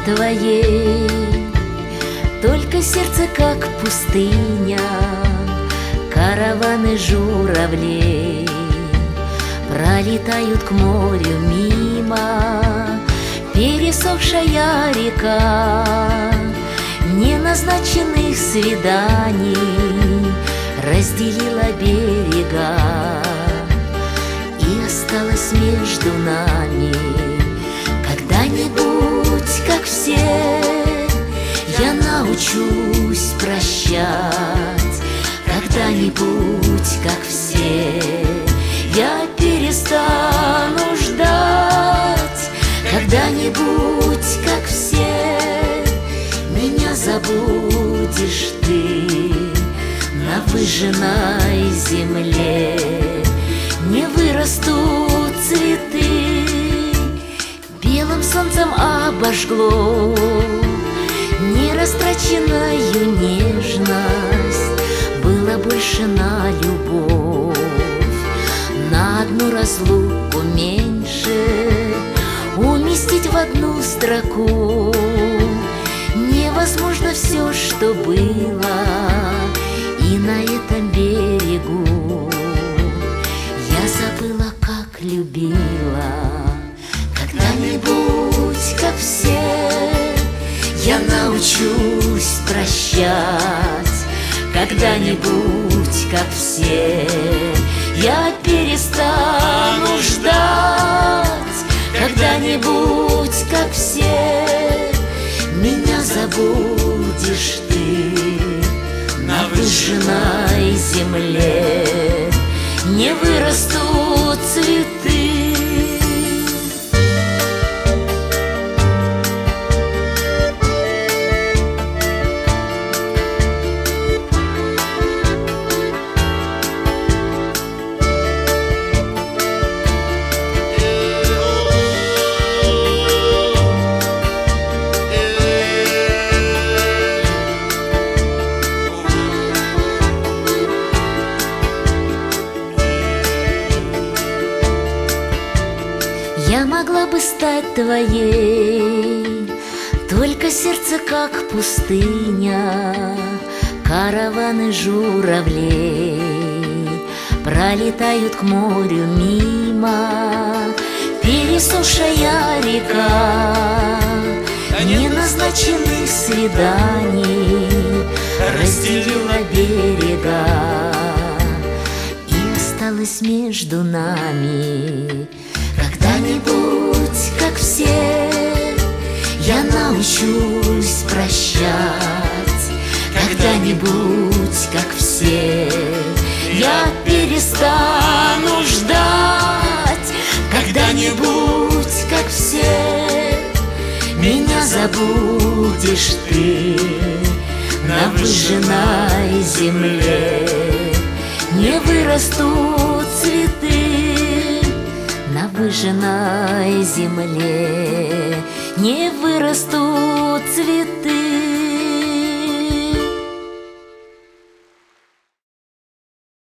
твоей. Только сердце как пустыня, караваны журавлей пролетают к морю мимо. Пересохшая река неназначенных свиданий разделила берега, и осталось между нами. Когда-нибудь, как все, я научусь прощать. Когда-нибудь, как все, я перестану ждать. Когда-нибудь, как все, меня забудешь ты. На выжженной земле не вырастут цветы. Белым солнцем обожгло нерастраченную нежность. Было больше на любовь, на одну разлуку меньше. Уместить в одну строку невозможно все, что было. И на этом берегу я забыла, как любила. Когда-нибудь, как все, я научусь прощать. Когда-нибудь, как все, я перестану ждать. Когда-нибудь, как все, меня забудешь ты. На выжженной земле не вырастут цветы. Я могла бы стать твоей, только сердце как пустыня. Караваны журавлей пролетают к морю мимо. Пересохшая река неназначенных свиданий разделила берега, и осталось между нами. Когда-нибудь, как все, я научусь прощать. Когда-нибудь, как все, я перестану ждать. Когда-нибудь, как все, меня забудешь ты. На выжженной земле не вырастут цветы. На выжженной земле не вырастут цветы.